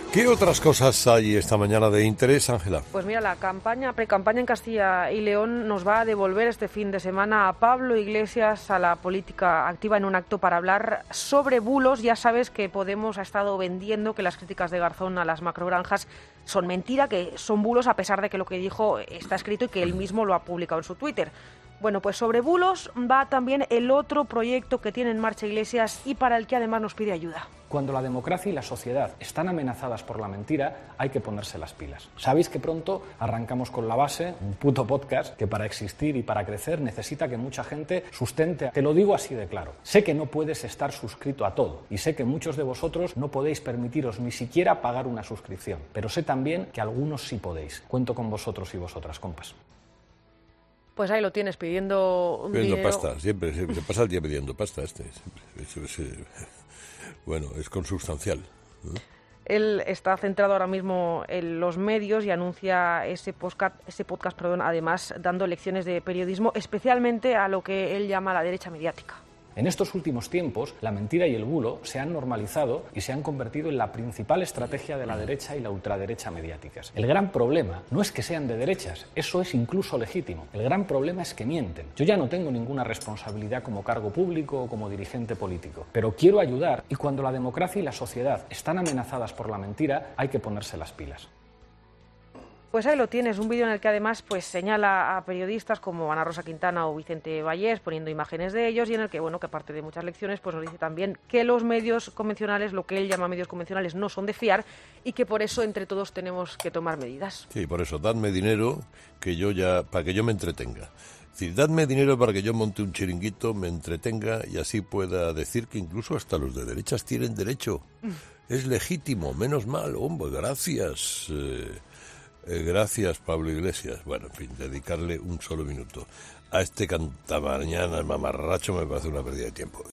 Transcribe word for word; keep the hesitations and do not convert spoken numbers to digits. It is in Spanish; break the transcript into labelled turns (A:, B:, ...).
A: ¿Qué otras cosas hay esta mañana de interés, Ángela?
B: Pues mira, la campaña, precampaña en Castilla y León nos va a devolver este fin de semana a Pablo Iglesias a la política activa en un acto para hablar sobre bulos. Ya sabes que Podemos ha estado vendiendo que las críticas de Garzón a las macrogranjas son mentira, que son bulos, a pesar de que lo que dijo está escrito y que él mismo lo ha publicado en su Twitter. Bueno, pues sobre bulos va también el otro proyecto que tiene en marcha Iglesias y para el que además nos pide ayuda.
C: Cuando la democracia y la sociedad están amenazadas por la mentira, hay que ponerse las pilas. Sabéis que pronto arrancamos con La Base, un puto podcast que para existir y para crecer necesita que mucha gente sustente. Te lo digo así de claro. Sé que no puedes estar suscrito a todo y sé que muchos de vosotros no podéis permitiros ni siquiera pagar una suscripción, pero sé también que algunos sí podéis. Cuento con vosotros y vosotras, compas.
B: Pues ahí lo tienes, pidiendo un
A: Pidiendo
B: dinero.
A: pasta, siempre, siempre, se pasa el día pidiendo pasta este. Siempre, es, es, bueno, es consubstancial, ¿no?
B: Él está centrado ahora mismo en los medios y anuncia ese podcast, ese podcast, perdón, además dando lecciones de periodismo, especialmente a lo que él llama la derecha mediática.
C: En estos últimos tiempos, la mentira y el bulo se han normalizado y se han convertido en la principal estrategia de la derecha y la ultraderecha mediáticas. El gran problema no es que sean de derechas, eso es incluso legítimo. El gran problema es que mienten. Yo ya no tengo ninguna responsabilidad como cargo público o como dirigente político, pero quiero ayudar y cuando la democracia y la sociedad están amenazadas por la mentira, hay que ponerse las pilas.
B: Pues ahí lo tienes, un vídeo en el que además pues señala a periodistas como Ana Rosa Quintana o Vicente Vallés, poniendo imágenes de ellos, y en el que, bueno, que aparte de muchas lecciones, pues nos dice también que los medios convencionales, lo que él llama medios convencionales, no son de fiar y que por eso entre todos tenemos que tomar medidas.
A: Sí, por eso, dadme dinero que yo ya, para que yo me entretenga. Es decir, dadme dinero para que yo monte un chiringuito, me entretenga y así pueda decir que incluso hasta los de derechas tienen derecho. Mm. Es legítimo, menos mal, hombre, gracias. Eh, Eh, gracias, Pablo Iglesias. Bueno, en fin, dedicarle un solo minuto a este cantamañanas mamarracho me parece una pérdida de tiempo.